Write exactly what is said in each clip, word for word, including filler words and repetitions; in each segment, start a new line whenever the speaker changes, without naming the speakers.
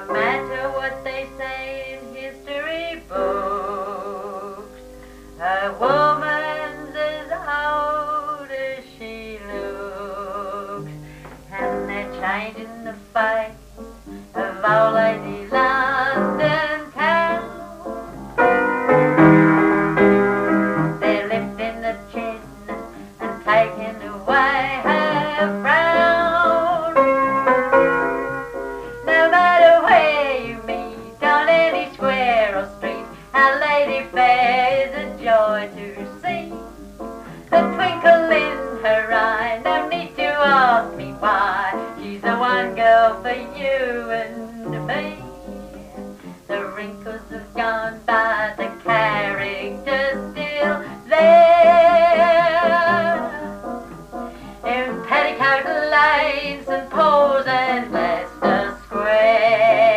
No matter what they say in history books, a woman's as old as she looks. And they're changing the face of old lady London town. They're lifting the chin and taking away her frown. No matter where you meet, on any square or street, our lady fair is a joy to see. The twinkle in her eye, no need to ask me why. She's the one girl for you and me. The wrinkles have gone, but the character's still there. In Petticoat Lane, St Paul's and Leicester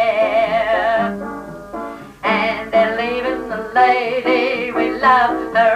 Square. And they're leaving the lady we love her